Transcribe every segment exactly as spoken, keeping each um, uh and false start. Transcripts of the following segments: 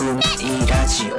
ラジ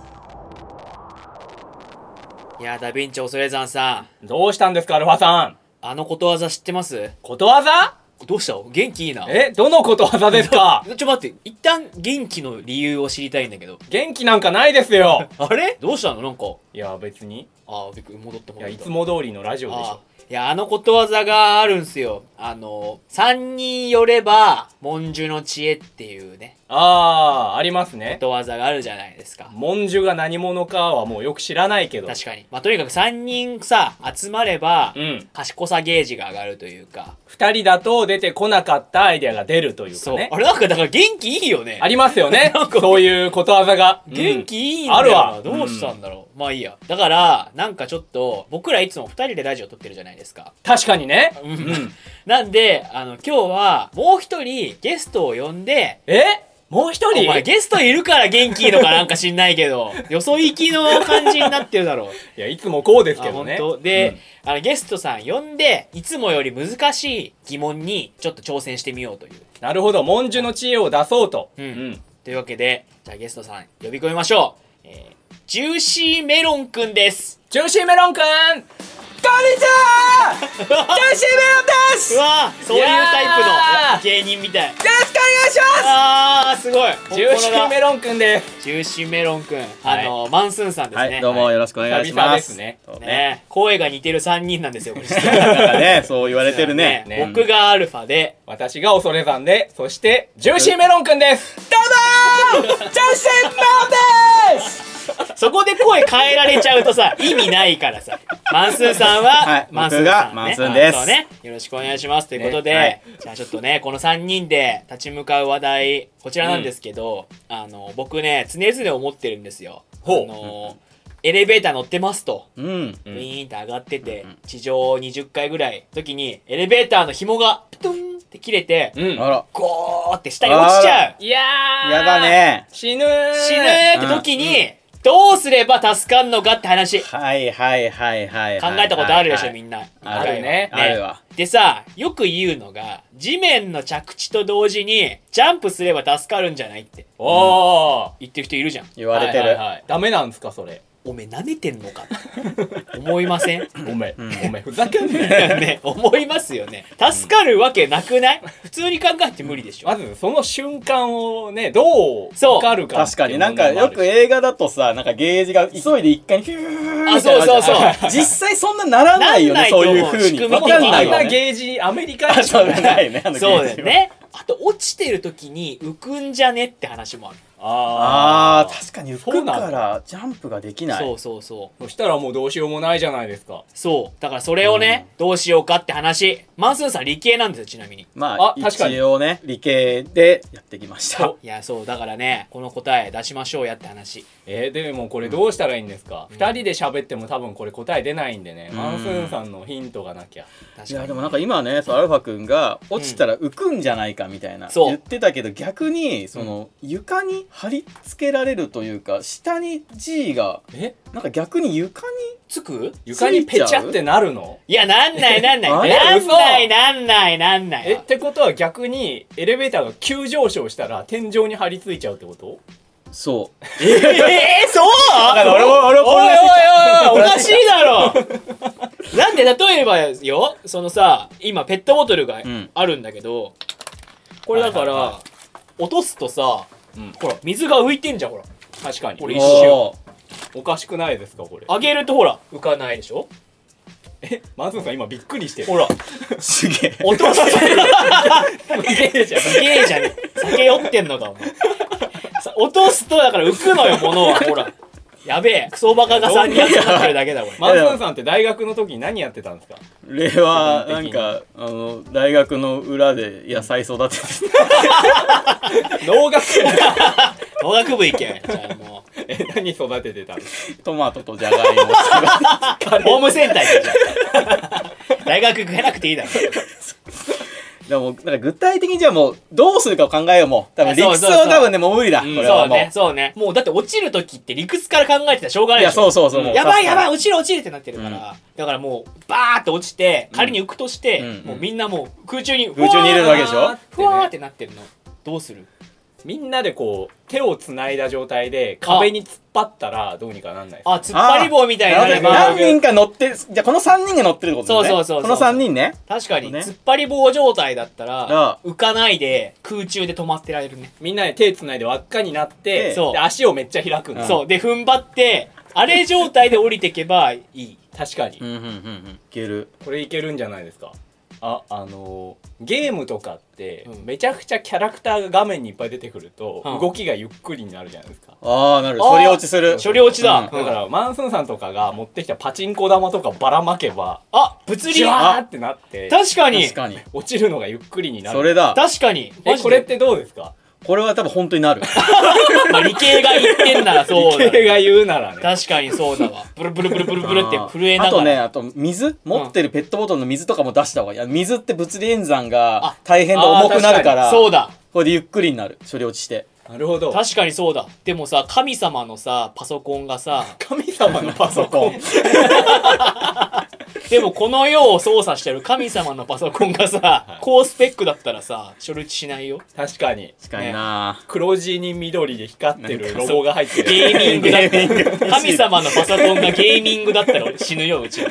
オ。 いやダヴィンチ恐山さん、どうしたんですかアルファさん。 あのことわざ知ってます？ ことわざ？ どうしたの？元気いいな。 え、どのことわざですか？ ちょ待って、一旦元気の理由を知りたいんだけど。 元気なんかないですよ。 あれ？どうしたの？なんかいや別に。 ああ、びっくり、戻った戻った。 いやいつも通りのラジオでしょ。 いや、あのことわざがあるんすよ。あの三人寄れば文殊の知恵っていうね、 あー、ありますね。 ことわざがあるじゃないですか。 文殊が何者かはもうよく知らないけど。 確かに。まあとにかく三人さ集まれば、 うん、賢さゲージが上がるというか、 二人だと出てこなかったアイデアが出るというかね。 そう、あれなんかだから元気いいよね。 ありますよね。なんかそういうことわざが元気いいんだよ、うん、あるわ。どうしたんだろう、うん、まあいいや。だからなんかちょっと僕らいつも二人でラジオ撮ってるじゃないですか。 確かにね。 うん、なんであの今日はもう一人ゲストを呼んで。 えもう一人？ お前ゲストいるから元気いいのかなんか知んないけどよそ行きの感じになってるだろう。 いやいつもこうですけどね。 本当で、うん、あのゲストさん呼んでいつもより難しい疑問にちょっと挑戦してみようという。 なるほど、文殊の知恵を出そうと。 うん、うん、というわけでじゃあゲストさん呼び込みましょう。えー、ジューシーメロンくんです。 ジューシーメロンくん、こんにちはジューシーメロンです。 うわそういうタイプの芸人みたい。よろしくお願いします。 あーすごい。 ジューシーメロンくんです。 ジューシーメロンくん、あの、はい、マンスーンさんですね。 はい、どうもよろしくお願いします。 久々ですね。 ね、声が似てるさんにんなんですよこれ。 なんかね、そう言われてるね。 ね、僕がアルファで、 私が恐山で、そしてジューシーメロンくんです。どうもージューシーメロンです。 そこで声変えられちゃうとさ意味ないからさ。マンスーンさんは、はい、マンスーンさん、ね、 マンスーンです。 そうね、よろしくお願いしますということで、ね、はい、じゃあちょっとねこのさんにんで立ち向かう話題こちらなんですけど、うん、あの僕ね常々思ってるんですよ。あの、うんエレベーター乗ってますと、うん、ウィーンって上がってて、うん、地上にじゅっかいぐらい時にエレベーターの紐がプトンって切れて、うん、ゴーって下に落ちちゃう。 いやーやだね。 死ぬー死ぬーって時に、うん、どうすれば助かんのかって話。 はいはいはいはい、 考えたことあるでしょ、みんな。 あるね。ねあるわ。 でさ、よく言うのが地面の着地と同時にジャンプすれば助かるんじゃないって、 うん、お言ってる人いるじゃん。 言われてる、はいはいはい、 ダメなんですかそれ。 おめ舐めてんのか思いません？ おめ、うん、おめふざけんなよね。思いますよね。助かるわけなくない？普通に考えて無理でしょ。 まずその瞬間をねどう分かるか。 確かになんかよく映画だとさなんかゲージが急いで一回にフューあそうそうそう実際そんなならないよね。そういう風に分かんないよね。 あんなゲージアメリカじゃないね。 そうだよね。あと落ちてる時に浮くんじゃねって話もある。 ああ確かに浮くからジャンプができない。 そうそうそう。 そしたらもうどうしようもないじゃないですか。 そうだからそれをね、うん、どうしようかって話。マンスーンさん理系なんですよちなみに。 まあ、あ一応ね理系でやってきました。 いやそうだからねこの答え出しましょうやって話。 えー、でもこれどうしたらいいんですか、うん、ふたりで喋っても多分これ答え出ないんでね、うん、マンスーンさんのヒントがなきゃ。 確かに。いやでもなんか今ねそうアルファ君が落ちたら浮くんじゃないかみたいな、うん、言ってたけど逆にその、うん、床に貼り付けられるというか下に G がえなんか逆に床につく床にペチャってなるの？ いやなんないなんないなんないなんないなんない。 えってことは逆にエレベーターが急上昇したら天井に張り付いちゃうってこと？ そうえー、そう俺も俺もおいおいおいおかしいだろなんで例えばよそのさ今ペットボトルがあるんだけど、うん、これだから、はいはいはい、落とすとさ、うん、ほら水が浮いてんじゃんほら。 確かにこれ一瞬おかしくないですかこれ。 上げるとほら浮かないでしょ。 えマンスーンさん今びっくりしてる。 ほらすげえ落とすすげえじゃんすげえじゃん酒酔ってんのかお前落とすとだから浮くのよ物はほらやべえクソバカがさんにん集まってるだけだこれ。 マンスーンさんって大学の時に何やってたんですか？ 俺はなんかあの大学の裏で野菜育てて農学部農学部行けじゃあもうえ何育ててたの？ トマトとじゃがいもホームセンター行けじゃん大学行かなくていいだろでもなんか具体的にじゃあもうどうするかを考えよう。もう多分理屈は多分ねもう無理だ、 うん、 これはもう。 そうねそうね。もうだって落ちる時って理屈から考えてたらしょうがないでしょ。 いやそうそうそう、うん、 やばいやばい落ちる落ちるってなってるから、うん、だからもうバーって落ちて仮に浮くとして、うん、もうみんなもう空中に空中にいるわけでしょ。 ふわーってなってるのどうする？ みんなでこう手をつないだ状態で壁に突っ張ったらどうにかなんないですか？ あ、突っ張り棒みたいになれば。 何人か乗ってじゃあこのさんにんが乗ってるってことですね。 そうそうそうそうこのさんにんね。 確かに、 ね、 突っ張り棒状態だったらあ浮かないで空中で止まってられるね。 みんなで手つないで輪っかになってそうで足をめっちゃ開くんだ、 うん、そうで踏ん張ってあれ状態で降りてけばいい。 確かに、 うんうんうんうん、いける。 これいけるんじゃないですか。あ、あのー、ゲームとかって、 うん、 めちゃくちゃキャラクターが画面にいっぱい出てくると、 うん、 動きがゆっくりになるじゃないですか。 ああ、なる。処理落ちする。 処理落ちだ、 うん、だからマンスンさんとかが持ってきたパチンコ玉とかばらまけば、 あ、物理ジワーってなって確かに確かに落ちるのがゆっくりになる。 それだ。 確かに。 え、これってどうですか？ これは多分本当になる。 まあ理系が言ってんならそうだ、 理系が言うならね。 確かにそうだわ。ブルブルブルブルブルって震えながら。 あとね、あと水持ってるペットボトルの水とかも出した方がいい。いや水って物理演算が大変で重くなるから、 そうだ。 これでゆっくりになる。処理落ちして。 なるほど。 確かにそうだ。でもさ、神様のさパソコンがさ、 神様のパソコンでもこの世を操作してる神様のパソコンがさ、はい、高スペックだったらさ処理しないよ。 確かに確かにな、 ね、黒地に緑で光ってるロゴが入ってる。 ゲーミングだったら神様のパソコンがゲーミングだったら俺死ぬようち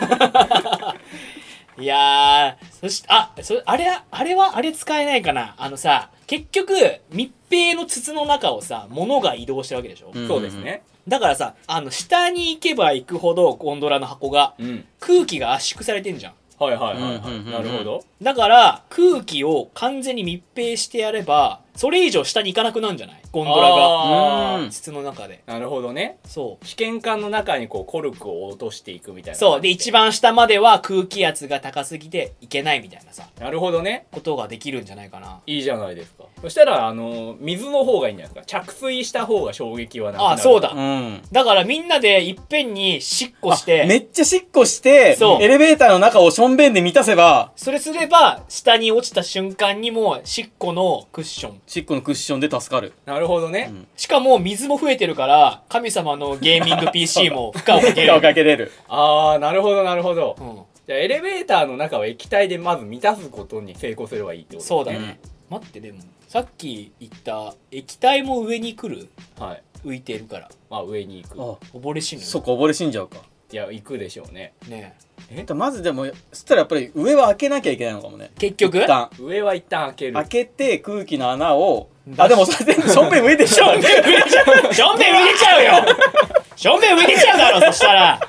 はいやー、そしてあそあれはあれはあれ使えないかな。あのさ、結局密閉の筒の中をさ物が移動してるわけでしょ、 うん、そうですね。 だからさ、あの下に行けば行くほどゴンドラの箱が、うん、空気が圧縮されてんじゃん。 はいはいはい、はい、なるほど。 だから空気を完全に密閉してやればそれ以上下に行かなくなるんじゃない、ゴンドラが筒の中で。 なるほどね。 そう、 試験管の中にこうコルクを落としていくみたいな。 そうで、一番下までは空気圧が高すぎていけないみたいなさ。 なるほどね。 ことができるんじゃないかな。 いいじゃないですか。そしたらあの水の方がいいんじゃないですか。着水した方が衝撃はなくなる。 あ、そうだ、 うん、 だからみんなでいっぺんにしっこして、 めっちゃしっこしてエレベーターの中をしょんべんで満たせば、 それすれば下に落ちた瞬間にもしっこのクッションしっこのクッションで助かる。 なるほどね、 うん、しかも水も増えてるから神様のゲーミング ピーシー も負荷をかけれる。 負荷をかけれる。 ああ、なるほどなるほど、うん、じゃあエレベーターの中を液体でまず満たすことに成功すればいいってことですね。 そうだね、うん、待って、でもさっき言った液体も上に来る、 はい、 浮いてるから。 まあ上に行く。 あ、溺れ死ぬ。 そっか、溺れ死んじゃうか。 いや、行くでしょうね。 ねええ、まずでもそしたらやっぱり上は開けなきゃいけないのかもね。 結局一旦上は一旦開ける。 開けて空気の穴を、あ、でもそれでしょんべん浮いてちゃう。 しょんべん浮いてちゃう。しょんべん浮いてちゃうよ。しょんべん浮いてちゃうだろ、そしたら。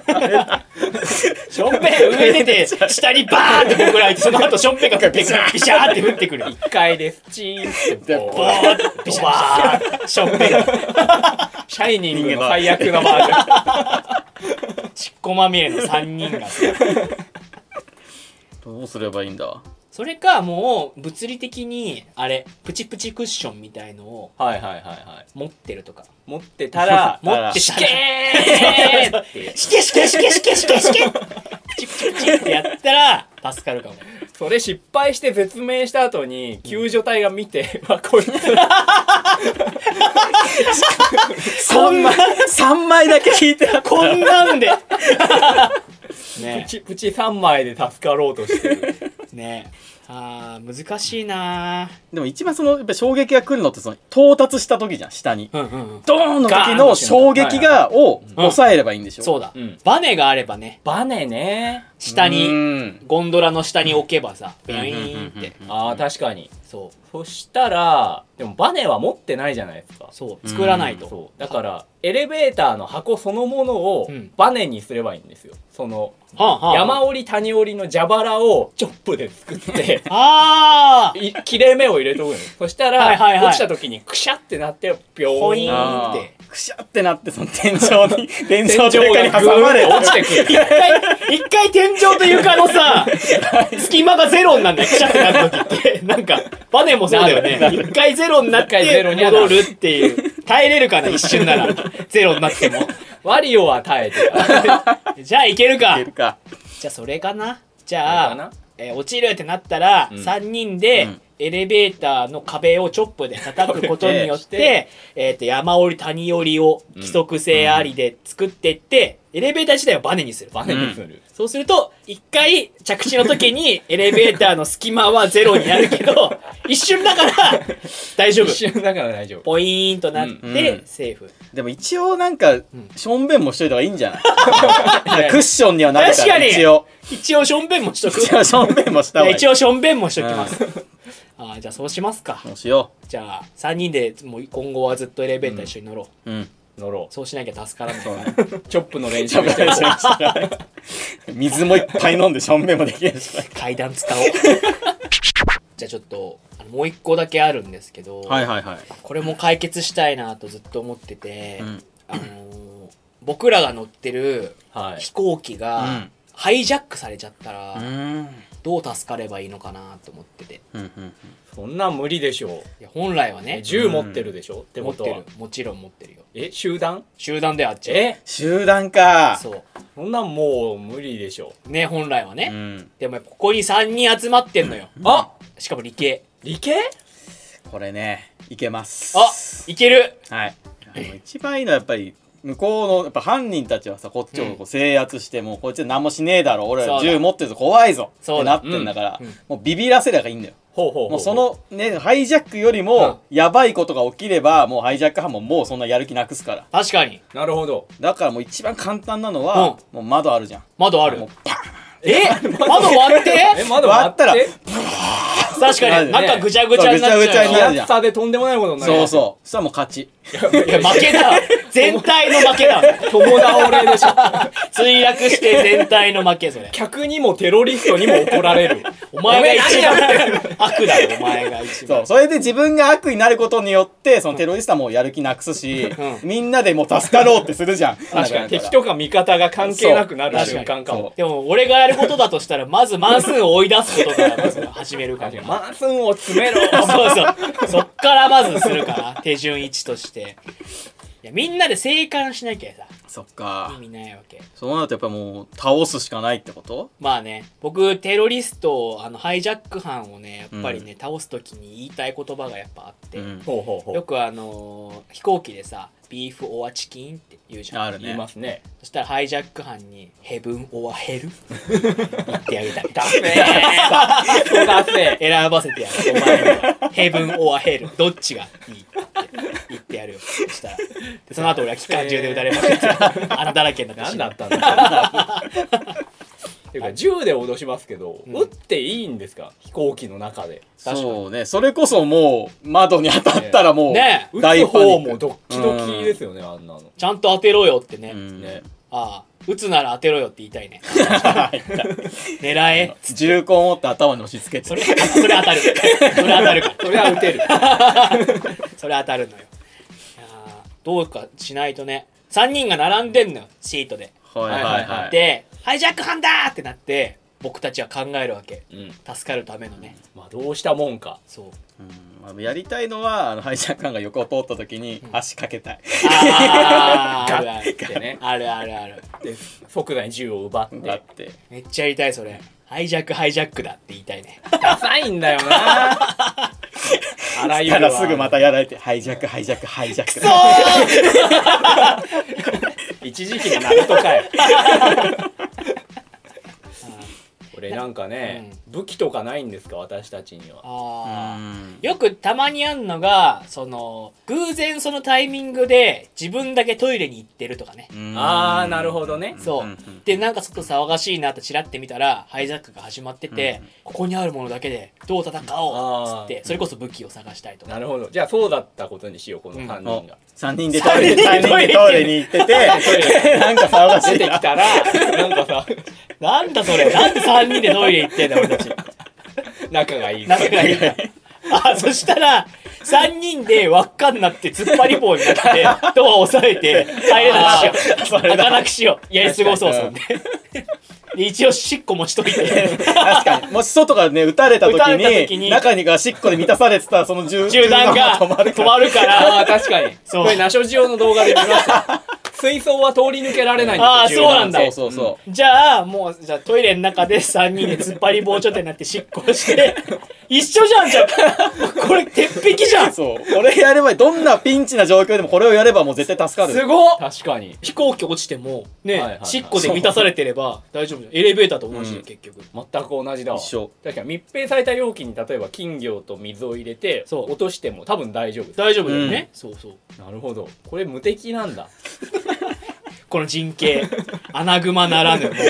しょんべん上出て下にバーンって僕ら開いて、その後しょんべんがビシャーって降ってくる。 いっかいですチーンってボーッビシャーしょんべんがシャイニングの最悪のバージョン。 ちっこまみれのさんにんがどうすればいいんだ。 それかもう物理的にあれプチプチクッションみたいのをはいはいはいはい持ってるとか。 持ってたら持ってしたらしけしけしけしけしけしけプチプチプチってやったら助かるかも。 それ失敗して絶命した後に救助隊が見て、うん、わこいつそんなさんまいだけ引いてあったこんなんでね、プチプチさんまいで助かろうとしてるねえ。あー難しいな。 でも一番そのやっぱ衝撃が来るのってその到達した時じゃん、下に、 うんうんうん、 ドーンの時の衝撃がを抑えればいいんでしょ、 うん、そうだ、 うん、 バネがあればね。 バネね、 下にゴンドラの下に置けばさビュイーンって。 あー確かに。 そう、 そしたらでもバネは持ってないじゃないですか。 そう作らないと。 そうだからエレベーターの箱そのものをバネにすればいいんですよ。その、はあはあ、山折り谷折りの蛇腹をチョップで作ってあー切れ目を入れとくの。そしたら、はいはいはい、落ちた時にクシャってなってビョーンってクシャってなってその天井に天井と床に挟まれ落ちてくる。 一回一回天井と床のさ隙間がゼロになるんだよ、クシャってなる時って。なんかバネもそうだよね。一回ゼロになって戻るっていう。耐えれるかな、一瞬ならゼロになっても。 ワリオは耐えてた。 じゃあいけるか。 いけるか。 じゃあそれかな。じゃあ、えー、落ちるってなったら、うん、さんにんで、うんエレベーターの壁をチョップで叩くことによって、えー、と山折り谷折りを規則性ありで作っていって、 エレベーター自体をバネにする。 バネにする。うん、 そうすると、一回着地の時にエレベーターの隙間はゼロになるけど、一瞬だから大丈夫。 一瞬だから大丈夫。 ポイーンとなって、うん、セーフ。 でも一応なんか、しょんべんもしといた方がいいんじゃないクッションにはなるから。 確かに一応。一応しょんべんもしとく。 一応しょんべんもした方がいい。 一応しょんべんもしときます。うん、あじゃあそうしますか。 そうしよう。じゃあさんにんでもう今後はずっとエレベーター一緒に乗ろう。 うん。うん乗ろう。 そうしなきゃ助からない。 そうね。チョップの練習してる。 水もいっぱい飲んでしょんべんもできるし。 階段使おう。じゃあちょっとあのもう一個だけあるんですけど、 はいはいはい。 これも解決したいなとずっと思ってて、 うん、 あのー、僕らが乗ってる飛行機が、はい、ハイジャックされちゃったら、うん、どう助かればいいのかなと思ってて。 うんうんうん、 そんなん無理でしょう。 いや本来はね、 銃持ってるでしょ、うん、ってことは持ってる。もちろん持ってるよ。 え集団集団であっちゃう。 え集団か。 そうそんなんもう無理でしょね本来はね、 うん、 でもここにさんにん集まってんのよ。 あしかも理系理系これねいけます。 あいける。 はいあの一番いいのはやっぱり向こうのやっぱ犯人たちはさこっちをこう制圧して、うん、もうこっちで何もしねえだろ俺ら銃持ってるぞ怖いぞってなってんだから、うんうん、もうビビらせればいいんだよ。 ほうほうほうほう。 もうそのねハイジャックよりもやばいことが起きればもうハイジャック犯ももうそんなやる気なくすから。 確かに。 なるほど。 だからもう一番簡単なのは、うん、もう窓あるじゃん。 窓ある。もうパンえ窓割ってえ窓割ったら確かに中ぐちゃぐちゃになっちゃう。 ぐちゃぐちゃになるじゃん。 厚さでとんでもないことになる。 そうそうそしたらもう勝ち。 いや負けだ。全体の負けだ。 友倒れでしょ。 墜落して全体の負けそれ。 客にもテロリストにも怒られる。 お前が一番悪だよお前が一番。 そうそれで自分が悪になることによってそのテロリストはもうやる気なくすし、うん、みんなでもう助かろうってするじゃん。 確かに敵とか味方が関係なくなる瞬間かも。 でも俺がやることだとしたらまずマンスーンを追い出すことからまず始めるから。 マンスーンを詰めろ。 そうそうそっからまずするから手順いちとして。いやみんなで生還しなきゃさ。 そっか意味ないわけ。 そうなるとやっぱもう倒すしかないってこと。 まあね僕テロリストあのハイジャック犯をねやっぱりね、うん、倒す時に言いたい言葉がやっぱあって、うん、よくあのー、飛行機でさビーフオアチキンって言うじゃん。 あるね。 言いますね。 そしたらハイジャック犯にヘブンオアヘル言ってあげたい。 ダメーそうだせ選ばせてやる。お前にはヘブンオアヘルどっちがいいって言ってやるよ。そしたらでその後俺は機関銃で撃たれまくって穴だらけになってしまう。何だったんだっていうか銃で脅しますけど、うん、撃っていいんですか飛行機の中で。 そうねそれこそもう窓に当たったらもう、 ね、撃つ方もドッキドキですよね、うん、あんなのちゃんと当てろよってね、 うん、 ねああ撃つなら当てろよって言いたいね狙え銃口を持って頭に押し付けてそれそれ当たるそれ当たるからそれは撃てるそれ当たるのよ。いやどうかしないとねさんにんが並んでんのよシートで。 はいはいはいでハイジャック犯だーってなって僕たちは考えるわけ、うん、助かるためのね。 まあどうしたもんか。 そう、 うんまあ、やりたいのはあのハイジャック犯が横を通った時に足かけたい、 うん、あーあるあるってねあるあるあるで即座に銃を奪って奪ってめっちゃやりたいそれ。ハイジャックハイジャックだって言いたいね。 ダサいんだよなあらゆるわすぐまたやられてハイジャックハイジャックハイジャック一時期のナルトかよこれなんかね、うん、武器とかないんですか私たちには。 あよくたまにあんのがその偶然そのタイミングで自分だけトイレに行ってるとかね。 ああなるほどね。 そうでなんかちょっと騒がしいなってチラって見たらハイジャックが始まってて、うん、ここにあるものだけでどう戦おうっつってそれこそ武器を探したいとか。 なるほどじゃあそうだったことにしようこのさんにんが、うん、 さんにんでトイレにトイレに行っててなんか騒がしい出てきたらなんかさなんだそれなんでさんにんでトイレ行ってんだ俺たち仲がいい仲がいいあそしたらさんにんで輪っかになって突っ張り棒になってドアを押さえて入れなくしよう開かなくしようやり過ごそうそんでで一応しっこ持ちといて確かにもし外からね撃たれた時 に, 時に中にがしっこで満たされてたらその銃弾が止まるからあ確かにそうこれナショジオの動画で見ました水槽は通り抜けられないんですよ。 ああ、そうなんだ。 そうそうそう、 じゃあもうじゃあトイレの中でさんにんで突っ張り棒ちょっとになってしっこして一緒じゃん。じゃあこれ鉄壁じゃん。 そうこれやればどんなピンチな状況でもこれをやればもう絶対助かる。 すごっ。 確かに飛行機落ちてもね、 はいはいはいしっこで満たされてれば大丈夫じゃん。エレベーターと同じで、 うん結局全く同じだわ。 一緒。 確かに密閉された容器に例えば金魚と水を入れてそう落としても多分大丈夫です。 大丈夫だよね、そうそう。 なるほど、これ無敵なんだ。 この人形アナグマならぬもう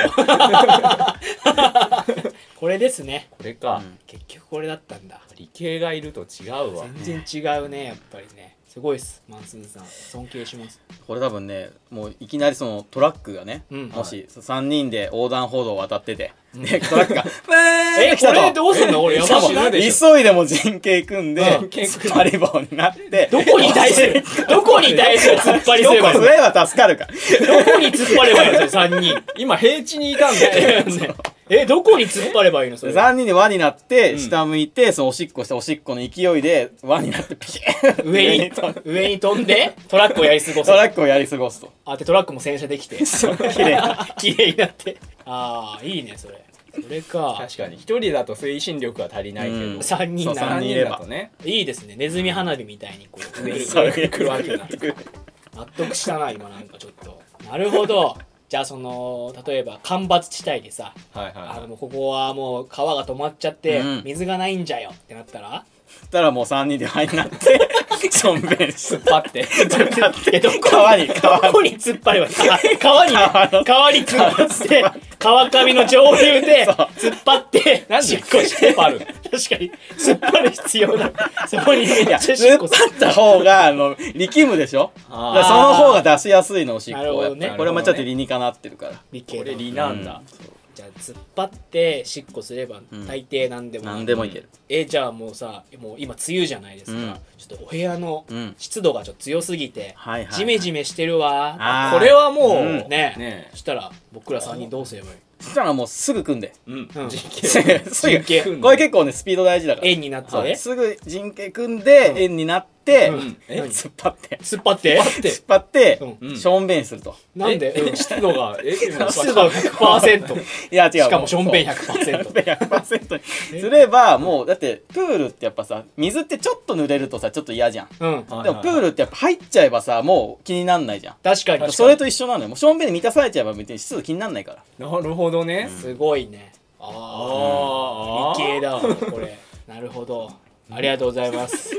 これですね。 これか、 うん結局これだったんだ。 理系がいると違うわ。 全然違うね、やっぱりね。すごいっす、マンスーンさん、尊敬します。 これ多分ねもういきなりそのトラックがね、 うんもしさんにんで横断歩道を渡ってて、でトラックがえ、これどうすんの？俺やばしかもしなでしょ。 急いでも陣形組んでうん突っ張り棒になってどこに対するどこに対する突っ張りすればいいの？ どこすれば助かるか。 どこに突っ張ればいいのそれさんにん。 今平地にいたんだよ。 え、どこに突っ張ればいいのそれ。 さんにんで輪になってん下向いて、そのおしっこしておしっこの勢いで輪になってピシッ上に飛んで上に飛んでトラックをやり過ごす。 トラックをやり過ごすと。 あ、でトラックも洗車できて綺麗綺麗になって。ああ、いいねそれ。それか。 確かに一人だと推進力は足りないけうんど、 さんにんそうなら三人三人いればだとね。 いいですね。ネズミ花火みたいにこう上にそう来るわけだ。納得したな今なんかちょっと。なるほど。じゃあその例えば干ばつ地帯でさ、 はいはいあはい。 のここはもう川が止まっちゃって、 うん水がないんじゃよってなったらそしたらもうさんにんで輪になってしょんべんして突っ張ってえどこ川に川どこに突っ張ればいいか川にね川の川に突っ張って川上の上流でそう突っ張ってなんでしっこして突っ張る確かに突っ張る必要だ。そこにめっいやちゃしっこする突っ張った方があの力むでしょ。だあーからその方が出しやすいのおしっこなるほどねはやっぱこれもちょっと理にかなってるから。 理系だこれ理なんだ。 じゃあ突っ張ってしっこすれば大抵何でも、 何でもいける。 えじゃあもうさもう今梅雨じゃないですか、 うんちょっとお部屋のうん湿度がちょっと強すぎて、 はいはいはいジメジメしてるわあーこれはもう、 うんねねそしたら僕らさんにんどうすればいい？ そしたらもうすぐ組んで。 うん、 うん実す験ぐすぐ陣形組んでこれ結構ねスピード大事だから。 円になってそうすぐ陣形組んで円になってうんえ突っ張って突っ張って突っ張ってうんしょんべんすると。 なんでえ湿度がえ今湿度ひゃくパーセントいや違う。 しかもしょんべんひゃくパーセントしょんべんひゃくパーセントにすればもうだってプールってやっぱさ水ってちょっと濡れるとさちょっと嫌じゃん。 うんはいでもプールってやっぱ入っちゃえばさもう気になんないじゃん。 確かにそれと一緒なのよ。もうしょんべんに満たされちゃえば別に湿度気になんないから。 なるほどね、 すごいね。あああー理系だわこれ。なるほど、ありがとうございます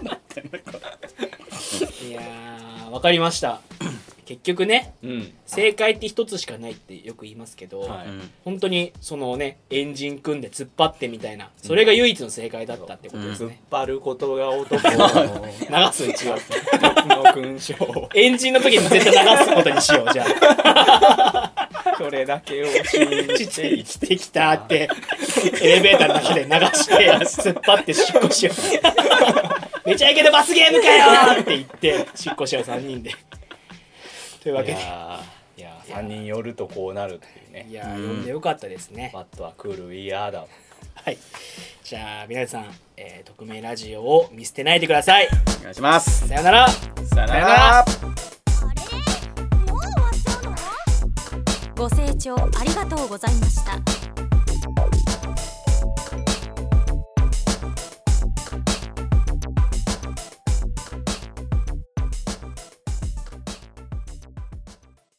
いやーわかりました結局ねうん正解って一つしかないってよく言いますけど、 はいうん本当にそのねエンジン組んで突っ張ってみたいなそれが唯一の正解だったってことです突っね、 張ることが男の流す一応の勲章エンジンの時に絶対流すことにしようじゃあそれだけを信じしてて生きてきたってエレベーターの中で流して突っ張ってしっこしようめちゃイケで罰ゲームかよって言ってしっこしようさんにんでというわけいでやーいやーさんにん寄るとこうなるっていうねいやー読んでよかったですね。 バットはクールウィアーだはいじゃあ皆さん、えー、匿名ラジオを見捨てないでください。 お願いします。 さよなら。 さよなさよならら。 ご清聴ありがとうございました。